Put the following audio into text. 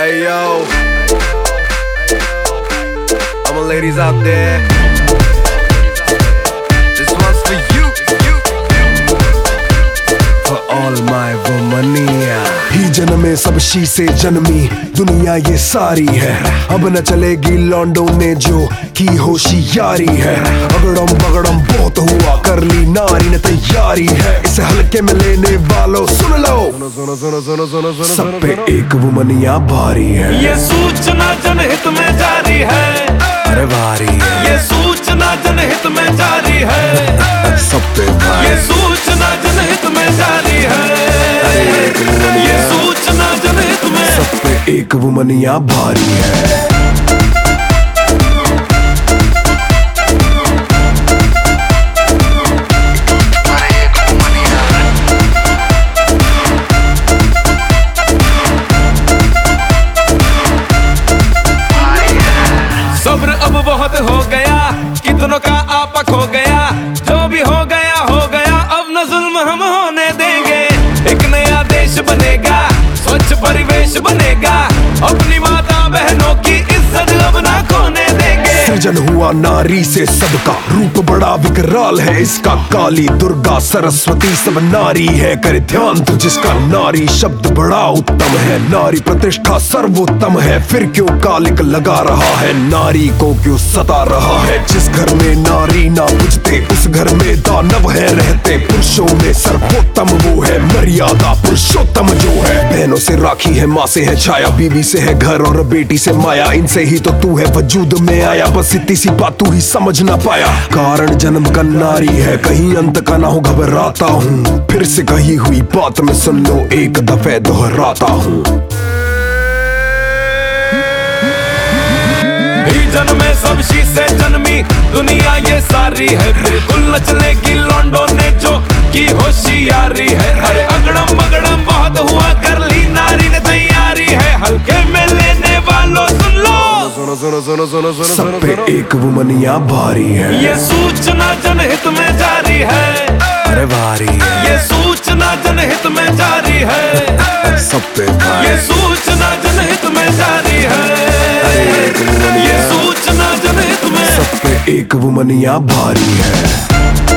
Hey yo, all my ladies out there, this one's for you, for all my womania. ही जन्मे सब she से जन्मी दुनिया ये सारी है, अब न चलेगी लॉन्डो ने जो की होशियारी है। अगड़म बगड़म बहुत हुआ, कर ली नारी ने तैयारी है, इसे हल्के में लेने वालों सुन लो, सुनो सुनो सुनो सुनो सुनो सब पे एक वुमनिया भारी है। ये सूचना जनहित में जारी है, अरे भारी है, ये सूचना जनहित में जारी है, सब पे भारी, ये सूचना जनहित में जारी है, ये सूचना जनहित में, सब पे एक वुमनिया भारी है। सब्र अब बहुत हो गया, कितनों का आपा खो गया, जो भी हो गया, अब न जुल्म हम होने देंगे। एक नया देश बनेगा, स्वच्छ परिवेश बनेगा, अपनी माता बहनों की इज्जत अब ना खोने देंगे। सृजन हुआ नारी से सबका, रूप बड़ा विकराल है इसका, काली दुर्गा सरस्वती सब नारी है, करे ध्यान तू जिसका। नारी शब्द बड़ा उत्तम है, नारी प्रतिष्ठा सर्वोत्तम है, फिर क्यों कालिक लगा रहा है, नारी को क्यों सता रहा है। जिस घर में नारी ना बुझते उस घर में दानव है रहते, पुरुषों में सर्वोत्तम वो है, मर्यादा पुरुषोत्तम जो है। बहनों से राखी है, माँ से है छाया, बीवी से है घर और बेटी से माया, इनसे ही तो तू है वजूद में आया, बस इतनी सी बात तू ही समझ ना पाया। कारण जन्म का नारी है, कहीं अंत का ना हो घबराता हूँ, फिर से कही हुई बात में सुन लो एक दफे दोहराता हूँ। भी जन्मे सब शी से जन्मी दुनिया ये सारी है, बिल्कुल न चलेगी लॉन्डो ने जो की होशियारी है। अरे अगड़म बगड़म बहुत हुआ, कर ली नारी ने तैयारी है, हल्के में लेने वालों सुन लो, सुनो सुनो सुनो सुनो सुनो सब पे सुनो एक वुमनिया भारी है, ये सूचना जनहित में जारी है, अरे भारी है, ये सूचना जनहित में जारी है, सब पे भारी, ये सूचना जनहित में जारी है, ये सूचना जनहित में, सब पे एक वुमनिया भारी है।